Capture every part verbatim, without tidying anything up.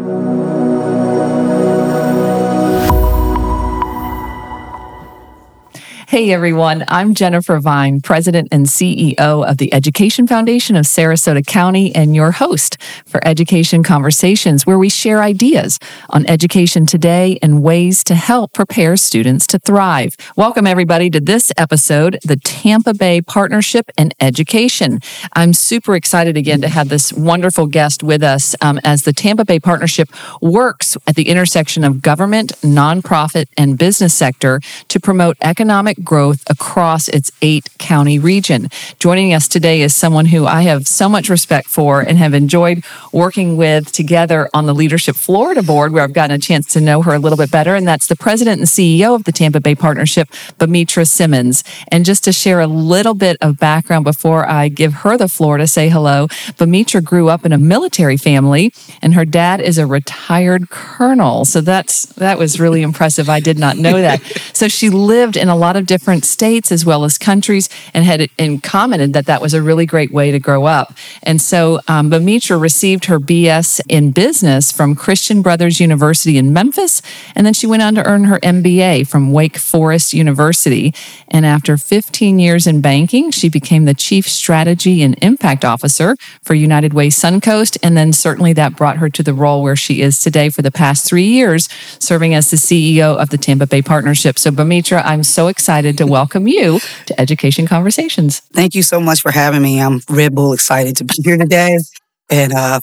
Hey everyone, I'm Jennifer Vine, President and C E O of the Education Foundation of Sarasota County and your host for Education Conversations, where we share ideas on education today and ways to help prepare students to thrive. Welcome everybody to this episode, the Tampa Bay Partnership and Education. I'm super excited again to have this wonderful guest with us um, as the Tampa Bay Partnership works at the intersection of government, nonprofit, and business sector to promote economic growth across its eight county region. Joining us today is someone who I have so much respect for and have enjoyed working with together on the Leadership Florida board, where I've gotten a chance to know her a little bit better. And that's the president and C E O of the Tampa Bay Partnership, Bamitra Simmons. And just to share a little bit of background before I give her the floor to say hello, Bamitra grew up in a military family and her dad is a retired colonel. So that's that was really impressive. I did not know that. So she lived in a lot of different states as well as countries and had and commented that that was a really great way to grow up. And so um, Bamitra received her B S in business from Christian Brothers University in Memphis, and then she went on to earn her M B A from Wake Forest University. And after fifteen years in banking, she became the Chief Strategy and Impact Officer for United Way Suncoast, and then certainly that brought her to the role where she is today for the past three years, serving as the C E O of the Tampa Bay Partnership. So Bamitra, I'm so excited to welcome you to Education Conversations. Thank you so much for having me. I'm Red Bull excited to be here today. And uh,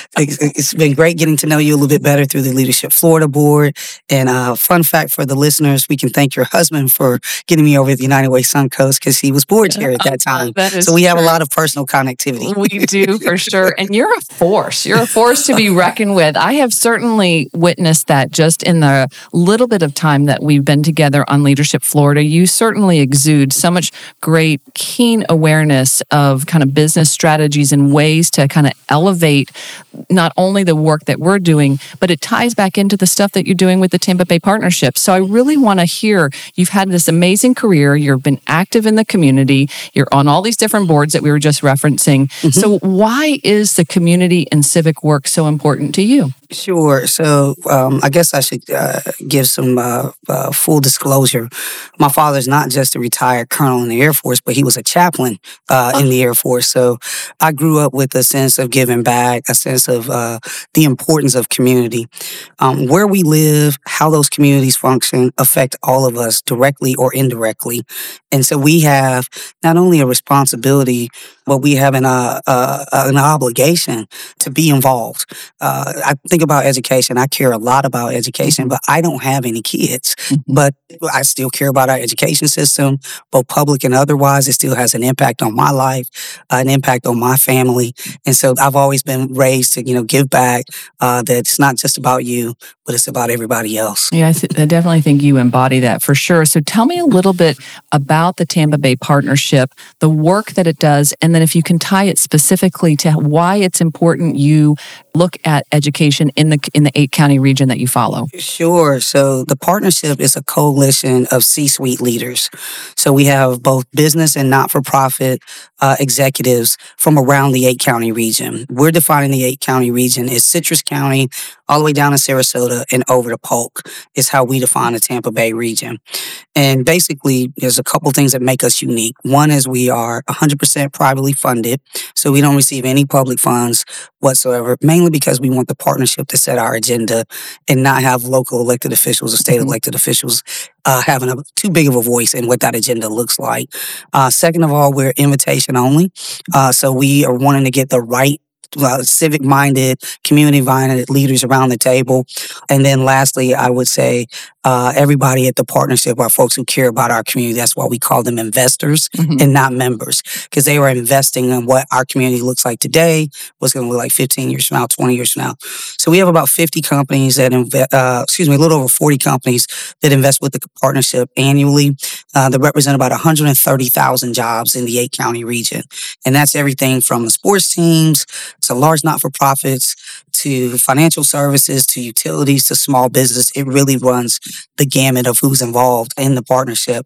it's been great getting to know you a little bit better through the Leadership Florida board. And uh, fun fact for the listeners, we can thank your husband for getting me over at the United Way Suncoast because he was board chair at that time. That is so we have true. a lot of personal connectivity. We do, for sure. And you're a force. You're a force to be reckoned with. I have certainly witnessed that just in the little bit of time that we've been together on Leadership Florida. You certainly exude so much great, keen awareness of kind of business strategies and ways to kind of elevate not only the work that we're doing, but it ties back into the stuff that you're doing with the Tampa Bay Partnership. So I really want to hear, you've had this amazing career, you've been active in the community, you're on all these different boards that we were just referencing. Mm-hmm. So why is the community and civic work so important to you? Sure. So um, I guess I should uh, give some uh, uh, full disclosure. My father's not just a retired colonel in the Air Force, but he was a chaplain uh, in the Air Force. So I grew up with a sense of giving back, a sense of uh, the importance of community. Um, where we live, how those communities function affect all of us directly or indirectly. And so we have not only a responsibility, but we have an, uh, uh, an obligation to be involved. Uh, I think about education. I care a lot about education, but I don't have any kids. Mm-hmm. But I still care about our education system, both public and otherwise. It still has an impact on my life, uh, an impact on my family. And so I've always been raised to, you know, give back, uh, that it's not just about you, but it's about everybody else. Yeah, I, th- I definitely think you embody that for sure. So tell me a little bit about the Tampa Bay Partnership, the work that it does, and then if you can tie it specifically to why it's important you look at education in the in the eight county region that you follow. Sure. So the partnership is a coalition of C-suite leaders. So we have both business and not-for-profit uh, executives from around the eight county region. We're defining the eight county region as Citrus County, all the way down to Sarasota and over to Polk is how we define the Tampa Bay region. And basically, there's a couple things that make us unique. One is we are one hundred percent privately funded, so we don't receive any public funds whatsoever, mainly because we want the partnership to set our agenda and not have local elected officials or state elected officials uh, having a, too big of a voice in what that agenda looks like. Uh, second of all, we're invitation only, uh, so we are wanting to get the right Uh, civic-minded, community-minded leaders around the table. And then lastly, I would say uh, everybody at the partnership are folks who care about our community. That's why we call them investors mm-hmm. and not members, because they are investing in what our community looks like today, what's going to look like fifteen years from now, twenty years from now. So we have about fifty companies that invest, uh, excuse me, a little over forty companies that invest with the partnership annually uh, that represent about one hundred thirty thousand jobs in the eight county region. And that's everything from the sports teams to large not-for-profits, to financial services, to utilities, to small business. It really runs the gamut of who's involved in the partnership.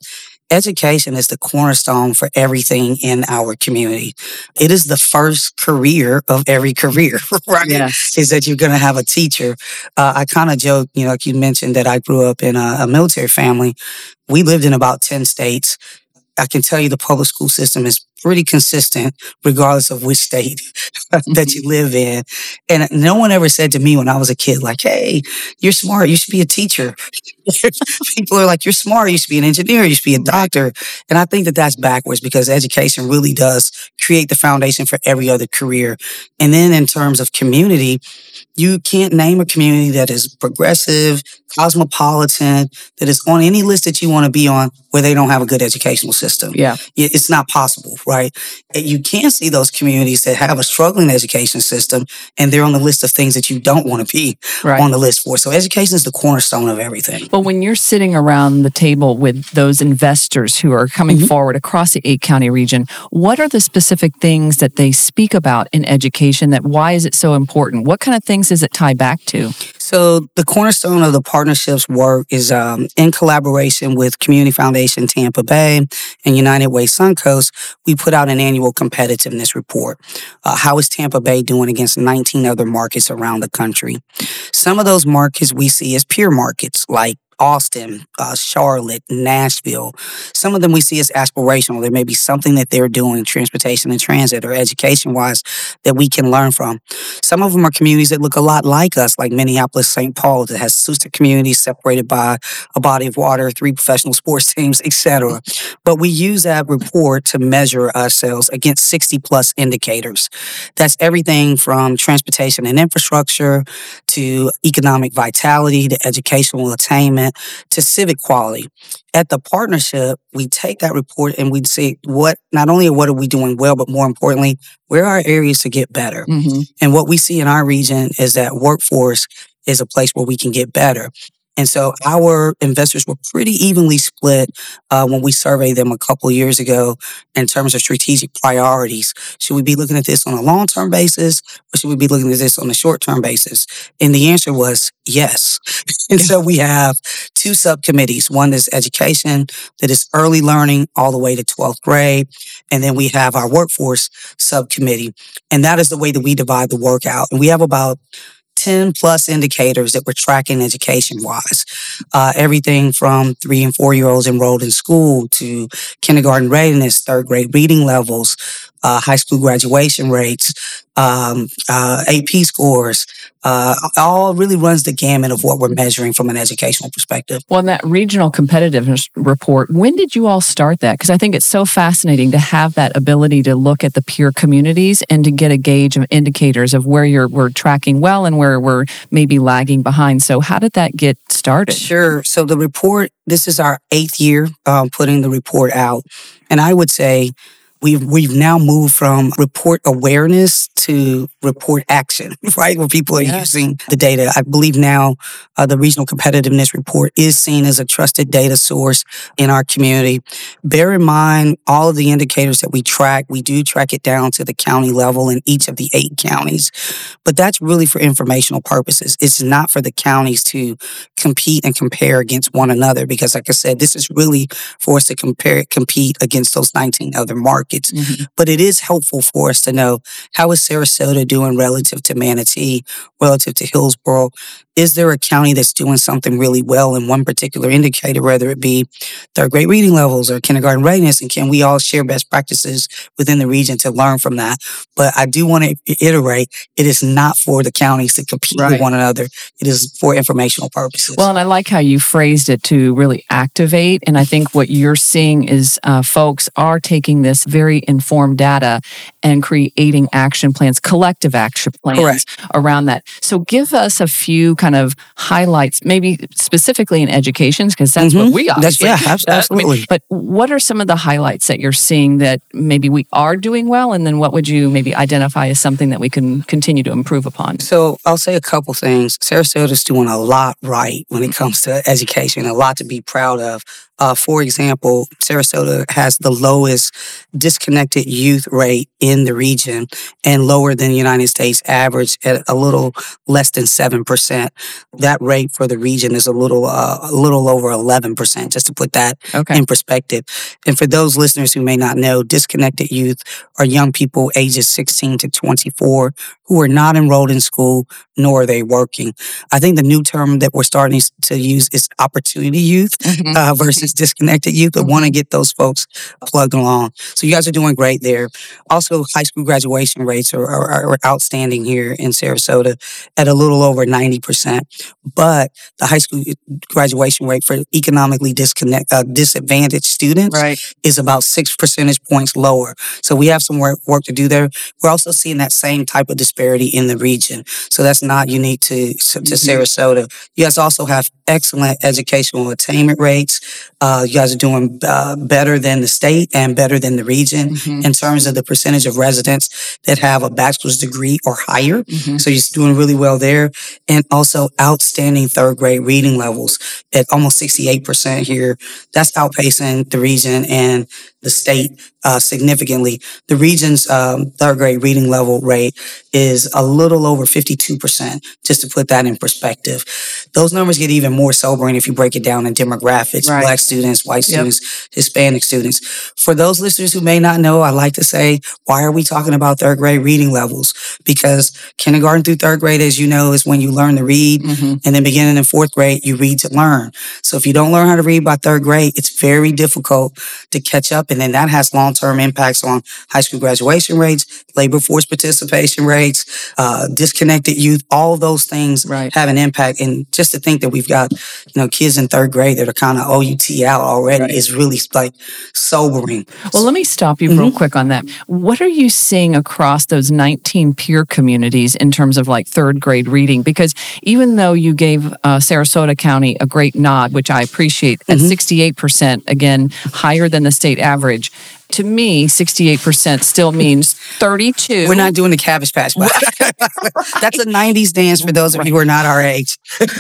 Education is the cornerstone for everything in our community. It is the first career of every career, right? Yes. Is that you're going to have a teacher. Uh, I kind of joke, you know, like you mentioned that I grew up in a, a military family. We lived in about ten states. I can tell you the public school system is pretty consistent regardless of which state that you live in. And no one ever said to me when I was a kid, like, hey, you're smart, you should be a teacher. People are like, you're smart, you should be an engineer, you should be a doctor. And I think that that's backwards because education really does create the foundation for every other career. And then in terms of community, you can't name a community that is progressive, cosmopolitan, that is on any list that you want to be on where they don't have a good educational system. Yeah. It's not possible, right? You can see those communities that have a struggling education system and they're on the list of things that you don't want to be right. on the list for. So education is the cornerstone of everything. But when you're sitting around the table with those investors who are coming mm-hmm. forward across the eight county region, what are the specific things that they speak about in education that why is it so important? What kind of things does it tie back to? So the cornerstone of the partnership's work is um, in collaboration with Community Foundation Tampa Bay and United Way Suncoast, we put out an annual competitiveness report. Uh, how is Tampa Bay doing against nineteen other markets around the country? Some of those markets we see as peer markets like Austin, uh, Charlotte, Nashville. Some of them we see as aspirational. There may be something that they're doing, transportation and transit or education-wise, that we can learn from. Some of them are communities that look a lot like us, like Minneapolis, Saint Paul, that has sister communities separated by a body of water, three professional sports teams, et cetera. But we use that report to measure ourselves against sixty plus indicators. That's everything from transportation and infrastructure to economic vitality to educational attainment to civic quality. At the partnership, we take that report and we say what, not only what are we doing well, but more importantly, where are areas to get better? Mm-hmm. And what we see in our region is that workforce is a place where we can get better. And so our investors were pretty evenly split uh, when we surveyed them a couple of years ago in terms of strategic priorities. Should we be looking at this on a long-term basis or should we be looking at this on a short-term basis? And the answer was yes. And so we have two subcommittees. One is education, that is early learning all the way to twelfth grade. And then we have our workforce subcommittee. And that is the way that we divide the work out. And we have about ten plus indicators that we're tracking education wise. Uh, everything from three and four year olds enrolled in school to kindergarten readiness, third grade reading levels, uh, high school graduation rates, um, uh, A P scores, uh, all really runs the gamut of what we're measuring from an educational perspective. Well, in that regional competitiveness report, when did you all start that? Because I think it's so fascinating to have that ability to look at the peer communities and to get a gauge of indicators of where you're we're tracking well and where we're maybe lagging behind. So how did that get started? Sure. So the report, this is our eighth year um, putting the report out. And I would say We've, we've now moved from report awareness to report action, right? Where people are yeah. using the data. I believe now uh, the Regional Competitiveness Report is seen as a trusted data source in our community. Bear in mind, all of the indicators that we track, we do track it down to the county level in each of the eight counties. But that's really for informational purposes. It's not for the counties to compete and compare against one another because, like I said, this is really for us to compare, compete against those nineteen other markets. Mm-hmm. But it is helpful for us to know how is Sarasota doing relative to Manatee, relative to Hillsborough. Is there a county that's doing something really well in one particular indicator, whether it be third grade reading levels or kindergarten readiness, and can we all share best practices within the region to learn from that? But I do want to reiterate, it is not for the counties to compete right. with one another. It is for informational purposes. Well, and I like how you phrased it to really activate. And I think what you're seeing is uh, folks are taking this very informed data and creating action plans, collective action plans Correct. Around that. So give us a few kind of highlights, maybe specifically in education, because that's mm-hmm. what we obviously. That's, yeah, absolutely. I mean, but what are some of the highlights that you're seeing that maybe we are doing well? And then what would you maybe identify as something that we can continue to improve upon? So I'll say a couple things. Sarasota's doing a lot right when it comes to education, a lot to be proud of. Uh, for example, Sarasota has the lowest disconnected youth rate in the region and lower than the United States average at a little less than seven percent. That rate for the region is a little uh, a little over eleven percent, just to put that Okay. in perspective. And for those listeners who may not know, disconnected youth are young people ages sixteen to twenty-four who are not enrolled in school, nor are they working. I think the new term that we're starting to use is opportunity youth Mhm. uh, versus disconnected youth, but want to get those folks plugged along. So you guys are doing great there. Also, high school graduation rates are, are, are outstanding here in Sarasota at a little over ninety percent. But the high school graduation rate for economically disconnect, uh, disadvantaged students Right. is about six percentage points lower. So we have some work, work to do there. We're also seeing that same type of disparity in the region. So that's not unique to, to Mhm. Sarasota. You guys also have excellent educational attainment rates. Uh, you guys are doing uh, better than the state and better than the region Mhm. in terms of the percentage of residents that have a bachelor's degree or higher. Mhm. So you're doing really well there. And also outstanding third grade reading levels at almost sixty-eight percent here. That's outpacing the region and the state uh, significantly. The region's um, third grade reading level rate is a little over fifty-two percent, just to put that in perspective. Those numbers get even more sobering if you break it down in demographics, Right. Black students, white Yep. students, Hispanic students. For those listeners who may not know, I like to say, why are we talking about third grade reading levels? Because kindergarten through third grade, as you know, is when you learn to read. Mhm. And then beginning in fourth grade, you read to learn. So if you don't learn how to read by third grade, it's very difficult to catch up. And then that has long-term impacts on high school graduation rates, labor force participation rates, uh, disconnected youth, all of those things Right. have an impact. And just to think that we've got, you know, kids in third grade that are kind of O U T out already Right. is really like sobering. Well, let me stop you real quick on that. What are you seeing across those nineteen peer communities in terms of like third grade reading? Because even though you gave uh, Sarasota County a great nod, which I appreciate, at Mhm. sixty-eight percent, again, higher than the state average, to me, sixty-eight percent still means thirty-two. We're not doing the Cabbage Patch. But that's a nineties dance for those of you who are not our age.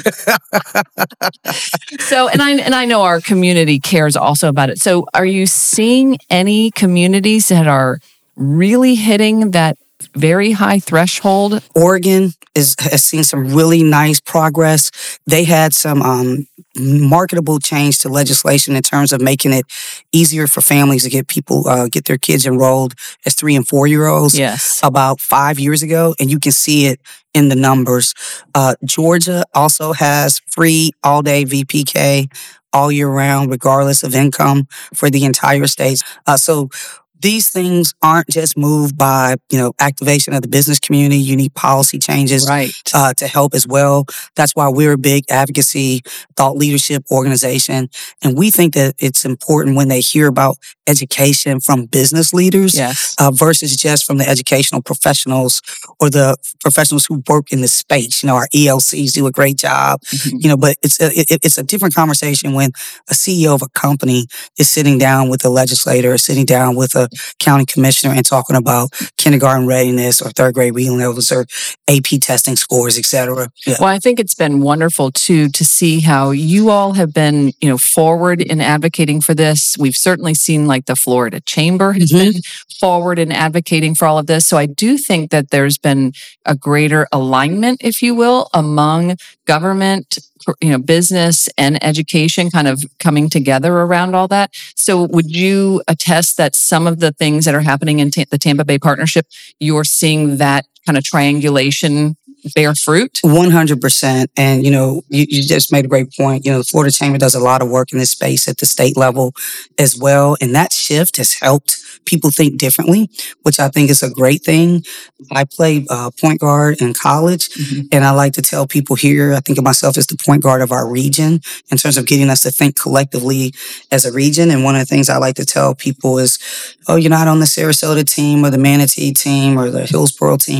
So, and I and I know our community cares also about it. So, are you seeing any communities that are really hitting that very high threshold? Oregon is, has seen some really nice progress. They had some um, marketable change to legislation in terms of making it easier for families to get people uh, get their kids enrolled as three and four year olds. Yes. About five years ago, and you can see it in the numbers. Uh, Georgia also has free all day V P K all year round, regardless of income, for the entire state. Uh, so these things aren't just moved by, you know, activation of the business community. You need policy changes Right. uh, to help as well. That's why we're a big advocacy, thought leadership organization. And we think that it's important when they hear about education from business leaders Yes. uh, versus just from the educational professionals or the professionals who work in the space. You know, our E L Cs do a great job, Mhm. you know, but it's a, it, it's a different conversation when a C E O of a company is sitting down with a legislator or sitting down with a county commissioner and talking about kindergarten readiness or third grade reading levels or A P testing scores, et cetera. Yeah. Well, I think it's been wonderful too to see how you all have been, you know, forward in advocating for this. We've certainly seen like the Florida Chamber has Mhm. been forward in advocating for all of this. So I do think that there's been a greater alignment, if you will, among government, you know, business and education kind of coming together around all that. So would you attest that some of the things that are happening in Ta- the Tampa Bay Partnership, you're seeing that kind of triangulation bear fruit? one hundred percent. And, you know, you, you just made a great point. You know, the Florida Chamber does a lot of work in this space at the state level as well. And that shift has helped people think differently, which I think is a great thing. I played uh, point guard in college, Mhm. and I like to tell people here, I think of myself as the point guard of our region in terms of getting us to think collectively as a region. And one of the things I like to tell people is, oh, you're not on the Sarasota team or the Manatee team or the Hillsborough team.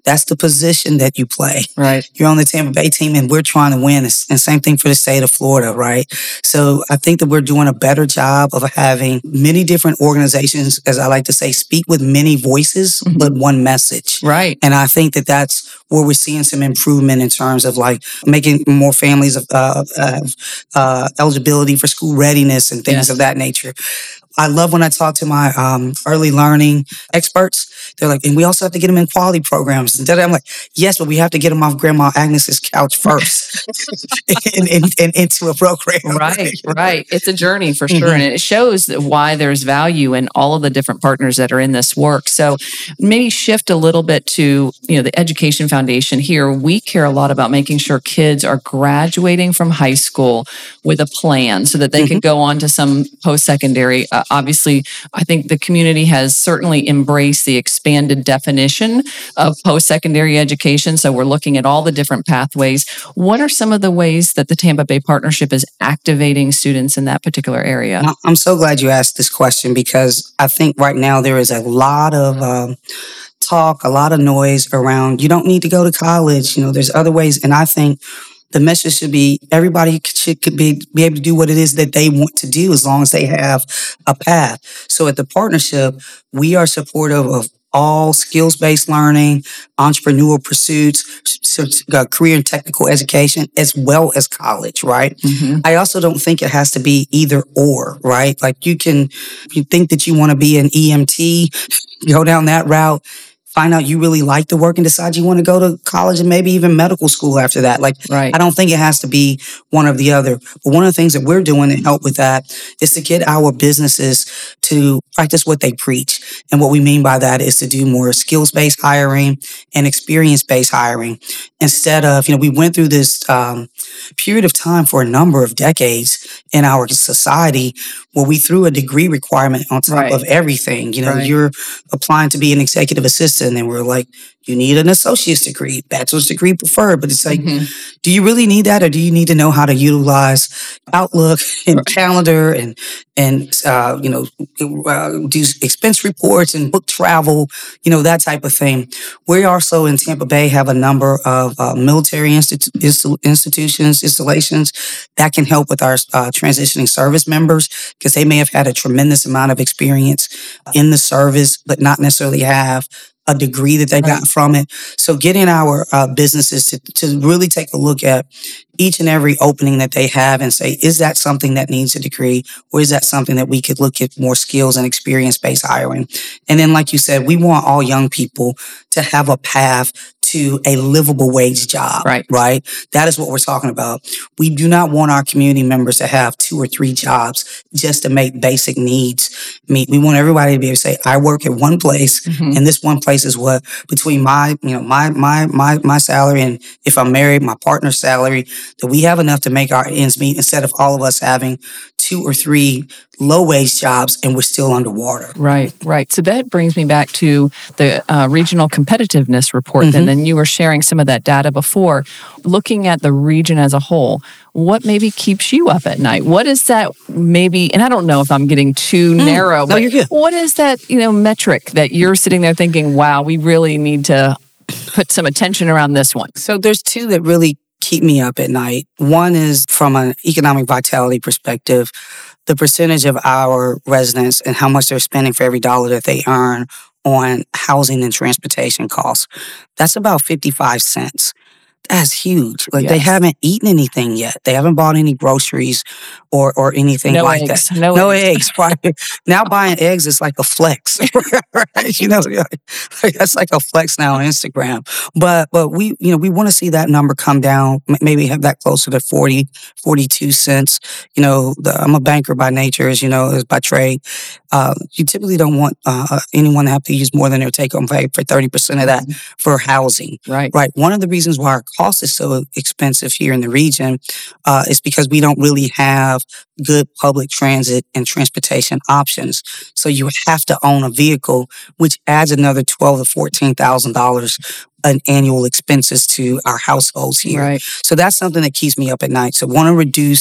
That's the position that you play. Right. You're on the Tampa Bay team and we're trying to win. And same thing for the state of Florida, right? So I think that we're doing a better job of having many different organizations, as I like to say, speak with many voices, mm-hmm. but one message. Right. And I think that that's where we're seeing some improvement in terms of like making more families uh, have uh, eligibility for school readiness and things yes. of that nature. I love when I talk to my um, early learning experts. They're like, and we also have to get them in quality programs. And I'm like, yes, but we have to get them off Grandma Agnes's couch first and, and, and into a program. Right, right. It's a journey for sure. Mm-hmm. And it shows why there's value in all of the different partners that are in this work. So maybe shift a little bit to, you know, the Education Foundation here. We care a lot about making sure kids are graduating from high school with a plan so that they mm-hmm. can go on to some post-secondary. Uh, obviously, I think the community has certainly embraced the expanded definition of post-secondary education. So we're looking at all the different pathways. What are some of the ways that the Tampa Bay Partnership is activating students in that particular area? I'm so glad you asked this question because I think right now there is a lot of um, talk, a lot of noise around you don't need to go to college. You know, there's other ways. And I think the message should be everybody should could be, be able to do what it is that they want to do as long as they have a path. So at the partnership, we are supportive of all skills-based learning, entrepreneurial pursuits, so, uh, career and technical education, as well as college, right? Mm-hmm. I also don't think it has to be either or, right? Like you can, you think that you want to be an E M T, go down that route, find out you really like the work and decide you want to go to college and maybe even medical school after that. Like, right. I don't think it has to be one or the other. But one of the things that we're doing to help with that is to get our businesses to practice what they preach. And what we mean by that is to do more skills-based hiring and experience-based hiring. Instead of, you know, we went through this um, period of time for a number of decades in our society where we threw a degree requirement on top right. of everything. You know, right. you're applying to be an executive assistant and we're like, you need an associate's degree, bachelor's degree preferred. But it's like, mm-hmm. do you really need that? Or do you need to know how to utilize Outlook and right. calendar and, and, uh, you know, uh, do expense reports and book travel, you know, that type of thing. We also in Tampa Bay have a number of uh, military institu- institutions, installations that can help with our uh, transitioning service members because they may have had a tremendous amount of experience in the service, but not necessarily have a degree that they right. got from it. So getting our uh, businesses to, to really take a look at each and every opening that they have and say, is that something that needs a degree or is that something that we could look at more skills and experience-based hiring? And then, like you said, we want all young people to have a path to a livable wage job, right? Right? That is what we're talking about. We do not want our community members to have two or three jobs just to make basic needs meet. We want everybody to be able to say, I work at one place mm-hmm. and this one place is what between my, you know, my, my, my, my salary and if I'm married, my partner's salary, that we have enough to make our ends meet instead of all of us having two or three low wage jobs and we're still underwater. Right, right. So that brings me back to the uh, regional competitiveness report. Mm-hmm. And then you were sharing some of that data before. Looking at the region as a whole, what maybe keeps you up at night? What is that maybe, and I don't know if I'm getting too mm. narrow, no, but you're good. What is that, you know, metric that you're sitting there thinking, wow, we really need to put some attention around this one? So there's two that really keep me up at night. One is from an economic vitality perspective, the percentage of our residents and how much they're spending for every dollar that they earn on housing and transportation costs. That's about fifty-five cents. That's huge. Like yes. They haven't eaten anything yet. They haven't bought any groceries or or anything no like eggs. that. No, no eggs. eggs. Now buying eggs is like a flex. Right? You know, like, that's like a flex now on Instagram. But but we you know we want to see that number come down. Maybe have that closer to forty, forty-two cents. You know, the, I'm a banker by nature, as you know, as by trade. Uh, you typically don't want uh, anyone to have to use more than their take-home pay for thirty percent of that for housing. Right. Right. One of the reasons why our cost is so expensive here in the region uh, is because we don't really have good public transit and transportation options. So you have to own a vehicle, which adds another twelve to fourteen thousand dollars in annual expenses to our households here. Right. So that's something that keeps me up at night. So want to reduce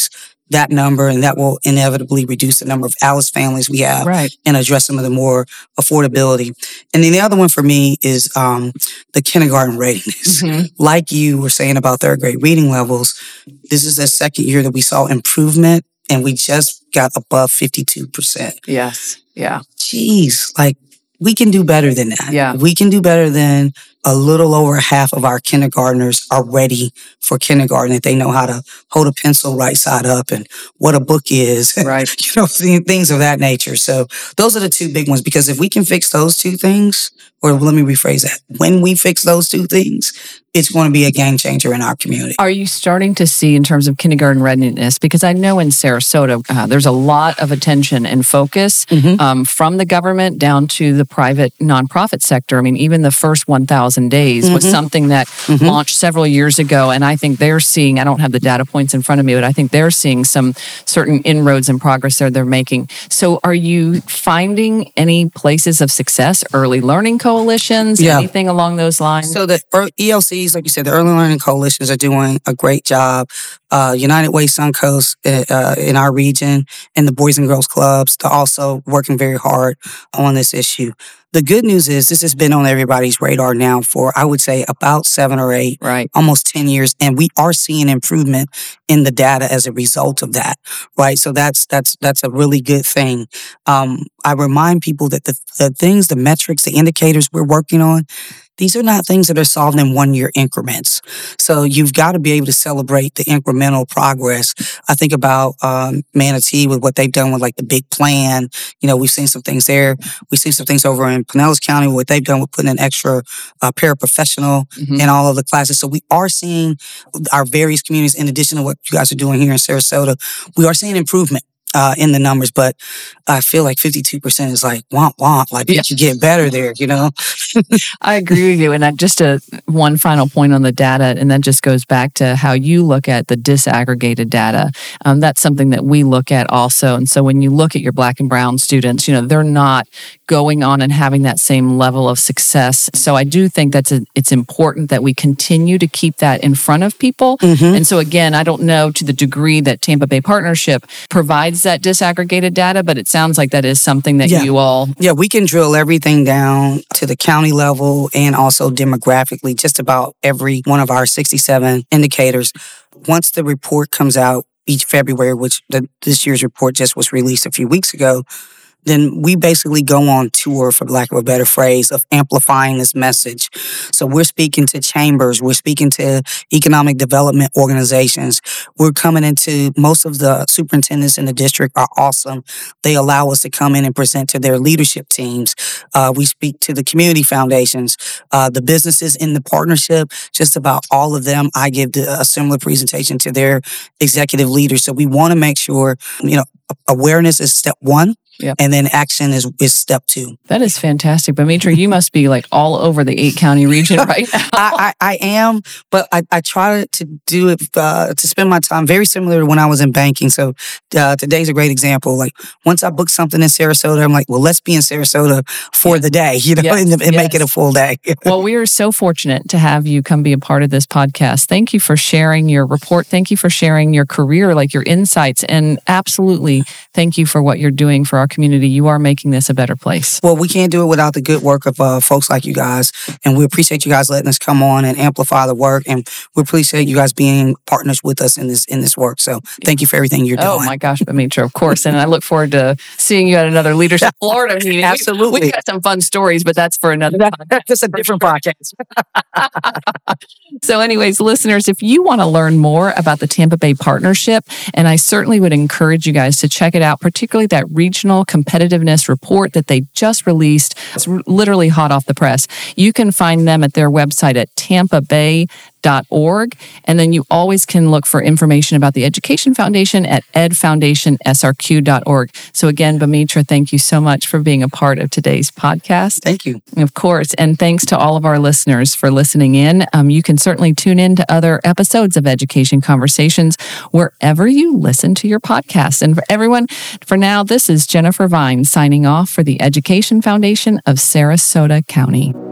that number, and that will inevitably reduce the number of Alice families we have right. and address some of the more affordability. And then the other one for me is um, the kindergarten readiness. Mm-hmm. Like you were saying about third grade reading levels, this is the second year that we saw improvement, and we just got above fifty-two percent. Yes. Yeah. Jeez, like we can do better than that. Yeah. We can do better than a little over half of our kindergartners are ready for kindergarten, that they know how to hold a pencil right side up and what a book is, right? You know, things of that nature. So those are the two big ones, because if we can fix those two things, or let me rephrase that, when we fix those two things, it's going to be a game changer in our community. Are you starting to see in terms of kindergarten readiness? Because I know in Sarasota, uh, there's a lot of attention and focus mm-hmm. um, from the government down to the private nonprofit sector. I mean, even the first one thousand days mm-hmm. was something that mm-hmm. launched several years ago. And I think they're seeing, I don't have the data points in front of me, but I think they're seeing some certain inroads and progress there they're making. So are you finding any places of success, early learning coalitions, yeah. anything along those lines? So the E L C, like you said, the early learning coalitions are doing a great job. Uh, United Way Suncoast uh, in our region and the Boys and Girls Clubs, they're also working very hard on this issue. The good news is this has been on everybody's radar now for, I would say, about seven or eight, right. almost ten years. And we are seeing improvement in the data as a result of that, right? So that's that's that's a really good thing. Um, I remind people that the, the things, the metrics, the indicators we're working on, these are not things that are solved in one-year increments. So you've got to be able to celebrate the incremental progress. I think about um, Manatee with what they've done with like the big plan. You know, we've seen some things there. We've seen some things over in Pinellas County, what they've done with putting an extra uh, paraprofessional mm-hmm. in all of the classes. So we are seeing our various communities, in addition to what you guys are doing here in Sarasota, we are seeing improvement. Uh, in the numbers, but I feel like fifty-two percent is like womp womp. Like, yeah. you get better there, you know? I agree with you. And I, just a one final point on the data, and that just goes back to how you look at the disaggregated data. Um, that's something that we look at also. And so when you look at your Black and Brown students, you know, they're not going on and having that same level of success. So I do think that's a, it's important that we continue to keep that in front of people. Mm-hmm. And so again, I don't know to the degree that Tampa Bay Partnership provides that disaggregated data, but it sounds like that is something that yeah. you all... Yeah, we can drill everything down to the county level and also demographically, just about every one of our sixty-seven indicators. Once the report comes out each February, which the, this year's report just was released a few weeks ago, then we basically go on tour, for lack of a better phrase, of amplifying this message. So we're speaking to chambers, we're speaking to economic development organizations. We're coming into, most of the superintendents in the district are awesome. They allow us to come in and present to their leadership teams. Uh, we speak to the community foundations, uh, the businesses in the partnership, just about all of them. I give the, a similar presentation to their executive leaders. So we want to make sure, you know, awareness is step one. Yep. And then action is, is step two. That is fantastic. Bamitra, you must be like all over the eight county region right now. I, I, I am, but I, I try to do it, uh, to spend my time very similar to when I was in banking. So uh, today's a great example. Like once I book something in Sarasota, I'm like, well, let's be in Sarasota for the day, you know, yes. and, and yes. make it a full day. Well, we are so fortunate to have you come be a part of this podcast. Thank you for sharing your report. Thank you for sharing your career, like your insights, and absolutely thank you for what you're doing for our community. You are making this a better place. Well, we can't do it without the good work of uh, folks like you guys. And we appreciate you guys letting us come on and amplify the work. And we appreciate you guys being partners with us in this in this work. So thank you for everything you're doing. Oh my gosh, Bamitra, of course. And I look forward to seeing you at another Leadership Florida meeting. Absolutely. We, we've got some fun stories, but that's for another time. That's a different podcast. So anyways, listeners, if you want to learn more about the Tampa Bay Partnership, and I certainly would encourage you guys to check it out, particularly that regional competitiveness report that they just released. It's literally hot off the press. You can find them at their website at tampa bay dot org. And then you always can look for information about the Education Foundation at ed foundation s r q dot org. So again, Bamitra, thank you so much for being a part of today's podcast. Thank you. Of course. And thanks to all of our listeners for listening in. Um, you can certainly tune in to other episodes of Education Conversations wherever you listen to your podcast. And for everyone, for now, this is Jennifer Vine signing off for the Education Foundation of Sarasota County.